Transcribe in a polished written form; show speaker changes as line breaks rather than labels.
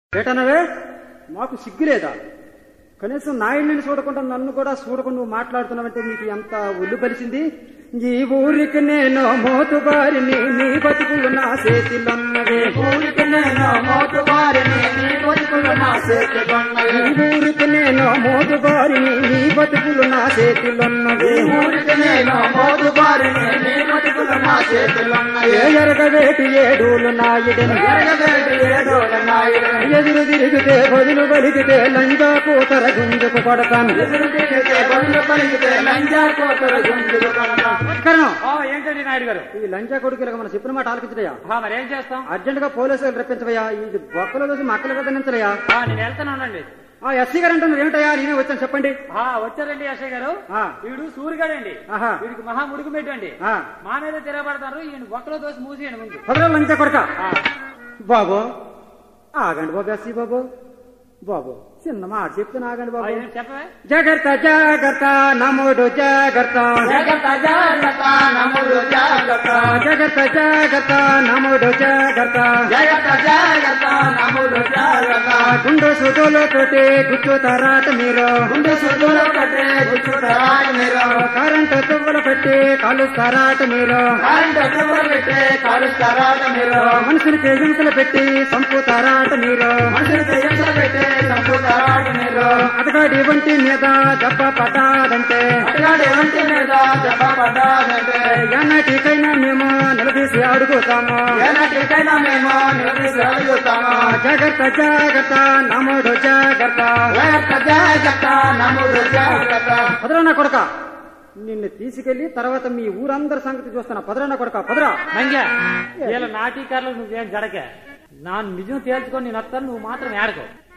ఏటనవే మాకు సిగ్గులేదా? కనీసం నాయుడిని చూడకుండా నన్ను కూడా చూడకుండా నువ్వు మాట్లాడుతున్నావంటే నీకు ఎంత ఒళ్ళు పరిచింది? ఈ ఊరికి నేను మోతుబారిని, నీ బతుకులు నా చేతిలోన్నవే.
ఊరికి నేను మోతుబారిని, నీ బతుకులు నా చేతిలోన్నవే.
ఊరికి నేను మోతుబారిని, నీ బతుకులు నా చేతిలోన్నవే.
ఊరికి నేను మోతుబారిని, నీ బతుకులు నా చేతిలోన్నవే.
ఎరగవేటి ఏడూలు నాయుడని,
ఎరగవేటి ఏడూల నాయుడని.
ఎదురు తిరిగితే బదులు బలిగితే లంజా కూతర గుంజుకు కొడతాను.
ఎదురు తిరిగితే బదులు పలికితే లంజా కూతర గుంజుకు కొడతాను.
ఏంటండి నాయుడు గారు,
ఈ లంచా కొడుకులకు మనం చెప్పిన మాట ఆలకించడయా?
మరి ఏం చేస్తాం?
అర్జెంట్ గా పోలీసులు రప్పించవయ్యా. ఇది బొక్కలో చూసి మక్కల కదా నించలయ్యా.
నేను వెళ్తాను ఉండండి.
ఎస్సీ గారు అంటున్నారు ఏమిటయ్యా? నేనే వచ్చాను చెప్పండి.
వచ్చారండి అశయ్ గారు. వీడు సూరిగాడండి, వీడికి మహా ముడుకు పెట్టండి. మా మీద తిరగబడతారు. ఈయన ఒక్కలో దోసి మూసేయండి ముందు.
పదరా లంచా కొడక. బాబు ఆగండి బాబు, ఎస్సీ బాబు. బాబు చిన్న మాట చెప్తున్నా ఆగండి బాబు.
చెప్పవే.
జాగ్రత్త జాగ్రత్త నమ్ముడు జాగ్రత్త.
జాగ్రత్త జాగ్రత్త నమ్ముడు జాగ్రత్త.
జాగ్రత్త జాగ్రత్త నమ్ముడు జాగ్రత్త.
జాగ్రత్త జాగ్రత్త నమ్ముడు జాగ్రత్త.
గుండు సుతులు తోటి గుచ్చుతారాట మీరు.
గుండు సుతులు కట్టే గుచ్చుతారాట మీరు.
కరెంటు తువ్వలు పెట్టి కాలుస్తారాట మీరు.
కరెంటు తువ్వలు పెట్టి కాలుస్తారాట మీరు.
మనుషులకి హింసలు పెట్టి చంపుతారాట మీరు.
మనుషులకి హింసలు పెట్టి చంపుతారాట మీరు.
అతగాడి వంటి మీద దెబ్బ పడ్డాదంటే,
అతగాడి వంటి మీద దెబ్బ పడ్డాదంటే
ఎన్నటికైనా మేము నిలదీసి అడుగుతాము.
ఎన్నటికైనా మేము నిలదీసి అడుగుతాము.
జాగ్రత్త జాగ్రత్త నమ్ముడు జాగ్రత్త.
జాగ్రత్త జాగ్రత్త నమ్ముడు జాగ్రత్త.
పదరన్న కొడక, నిన్ను తీసుకెళ్లి తర్వాత మీ ఊరందరి సంగతి చూస్తున్నా. పదరన్న కొడక పదరా.
మంగ్యా వీళ్ళ నాటీకారులు నువ్వేం జడకే. నా నిజం తేల్చుకొని నేను వస్తాను, నువ్వు మాత్రం ఏడకో.